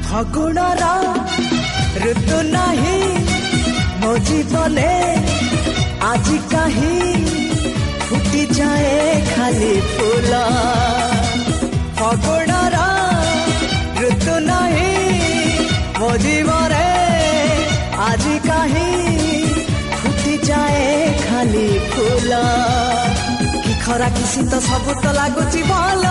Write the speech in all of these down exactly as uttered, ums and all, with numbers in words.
ଫଗୁଣର ଋତୁ ନାହିଁ ମୋ ଜୀବନେ ଆଜି କାହିଁ ଫୁଟି ଯାଏ ଖାଲି ଫୁଲ ଫଗୁଣର ଋତୁ ନାହିଁ ମୋ ଜୀବନେ ଆଜି କାହିଁ ଫୁଟି ଯାଏ ଖାଲି ଫୁଲ କି ଖରା କି ଶୀତ ସବୁ ତ ଲାଗୁଛି ଭଲ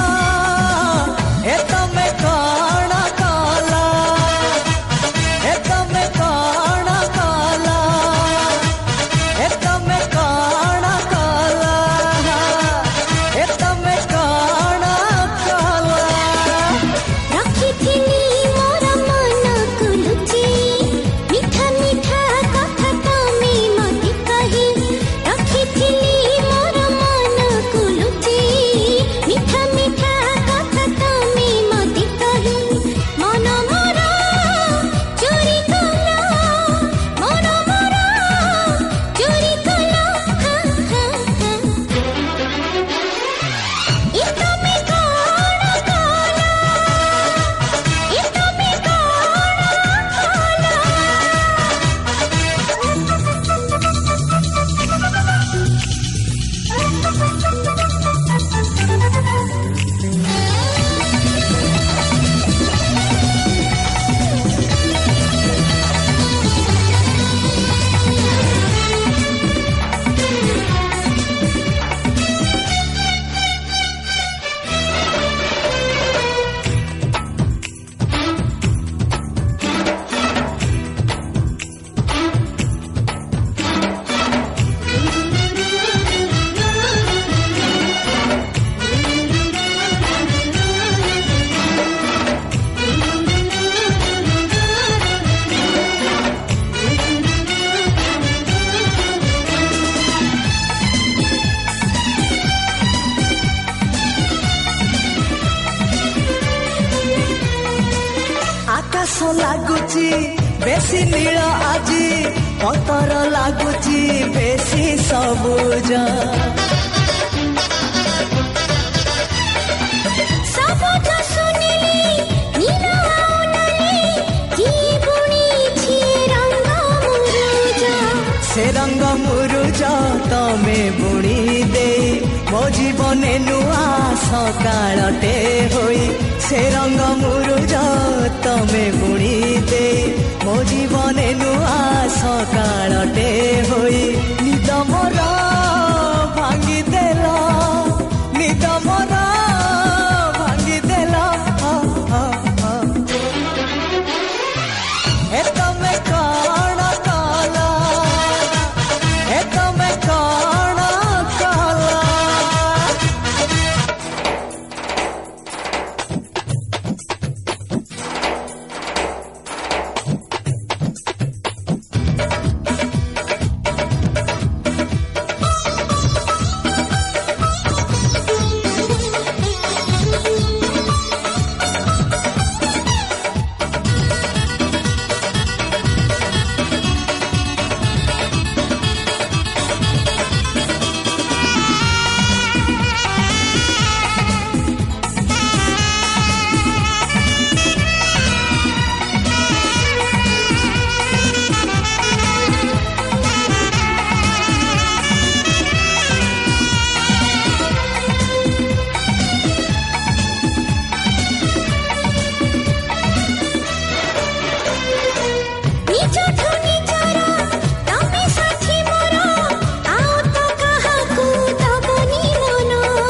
ଏ ତମେ କଣ କଲା ଏ ତମେ କଣ କଲା ଏ ତମେ କଣ କଲା ଏ ତମେ କଣ କଲା ରଖିଥିଲି ମୋର ମନକୁ ଲୁଚି ମିଠା ମିଠା କଥା ତମେ ମତେ କହି ରଖିଥିଲି ମୋର ମନକୁ ଲୁଚି ମିଠା ମିଠା କଥା ତମେ ମତେ କହି ମନ ମୋର ଚୋରି କଲ ମନ ମୋର ଚୋରି କଲ ଏ ତମେ କଣ କଲା ଏ ତମେ ଆକାଶ ଲାଗୁଛି ବେଶୀ ନୀଳ ଆଜି ପତର ଲାଗୁଛି ବେଶୀ ସବୁଜ ସବୁଜ ଶୁଣିଲି ନୀଳ ଆଉ ନାଲି କିଏ ବୁଣିଛି ରଙ୍ଗ ମୁରୁଜ ସେ ରଙ୍ଗ ମୁରୁଜ ତମେ ବୁଣି ଦେଇ ମୋ ଜୀବନେ ନୂଆ ସକାଳଟେ ହୋଇ ସେ ରଙ୍ଗ ମୁରୁଜ ତମେ ବୁଣି ଦେଇ ମୋ ଜୀବନେ ନୂଆ ସକାଳଟେ ହୋଇ ନିଦ ମୋର ଭାଙ୍ଗିଦେଲ ନିଦ ମୋର ଭାଙ୍ଗିଦେଲ ଏ ତମେ କଣ କଲା ଏ ତମେ କଣ କଲା ନିଜଠୁ ନିଜର ତମେ ସାଥୀ ମୋର ଆଉ ତ କାହାକୁ ଦବନି ମନ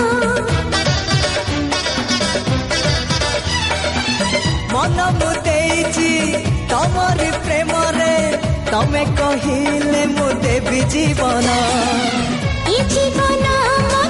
ମନ ମୁଁ ଦେଇଛି ତମରି ପ୍ରେମରେ ତମେ କହିଲେ ମୁଁ ଦେବି ଜୀବନ ଏ ଜୀବନ